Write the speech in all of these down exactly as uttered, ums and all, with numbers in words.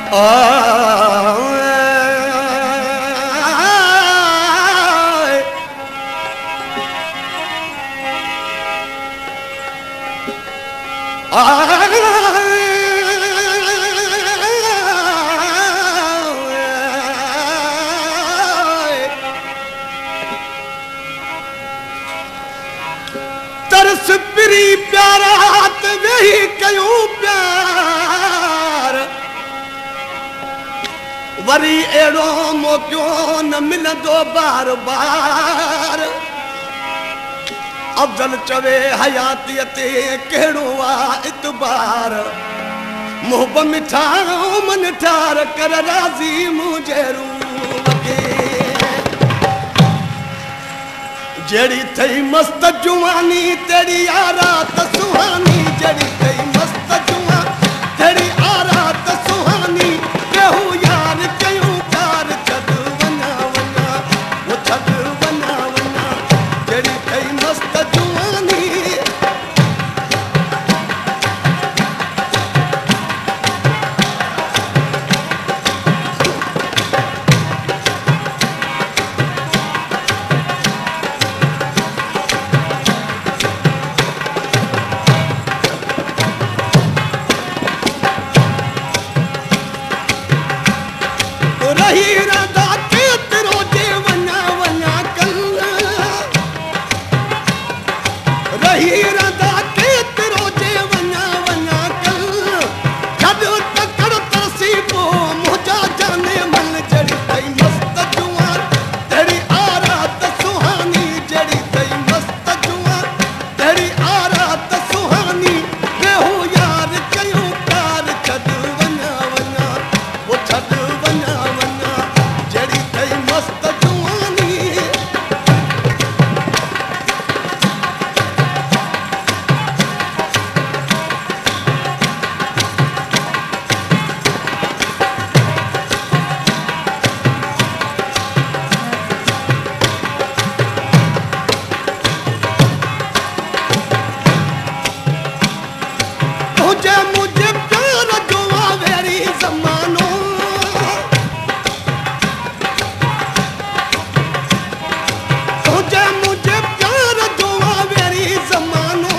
तरस पिरी प्यारा ते वेही कयूं प्यार वरी एड़ो मौक़ो न मिलंदो बार बार अफ़ज़ल चवे हयातीअ ते कहिड़ो आहे इतबार मुहब मिठा मन ठार कर राज़ी मुंहिंजे रूह खे जड़ी थई मस्त जुवानी तेरी आरात सुहानी जड़ी थई मस्त जुवा तेरी आरात सुहानी केहू यार कयूं प्यार छद वना वना वो छद वना वना जड़ी थई मस्त जुवानी रही राधा केतिरो जे वञा वञा कल रही राधा केतिरो जे वञा वञा कल छॾ तकड़ तरसी पोइ मुंहिंजा जाने मन जड़ी थई मस्त जुआ तेरी आरात सुहानी जड़ी थई मस्त जुआ तेरी आरात सुहानी केहू यार कयूं प्यार छॾ वञा वञा वो छॾ वञा जड़ी थई मस्त जुवानी तुझे मुझे प्यार जो वेरी ज़मानो तुझे मुझे प्यार जो वेरी ज़मानो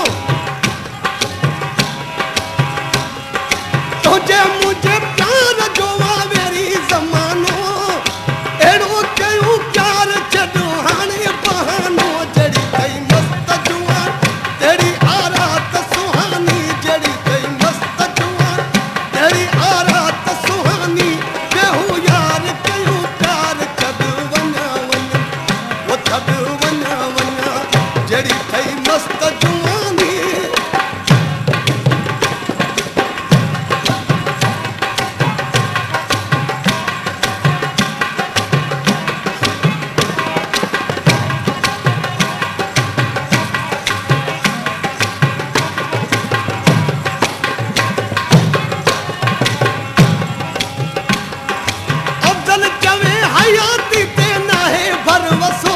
तुझे मुझे प्यार जो वेरी ज़मानो एड़ो कयूं प्यार छॾो हाणे बहानो जड़ी थई मस्त जुआ तेरी आरात सुहानी जड़ी थई मस्त जुआ तेरी आरात सुहानी केहू यार कयूं प्यार छॾ वञा वञा वो छॾ वञा वञा जड़ी थई मस्त जुवानी अफ़ज़ल चवे हयाती ते नाहे भरवसो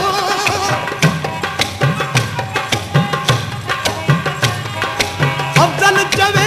अफ़ज़ल चवे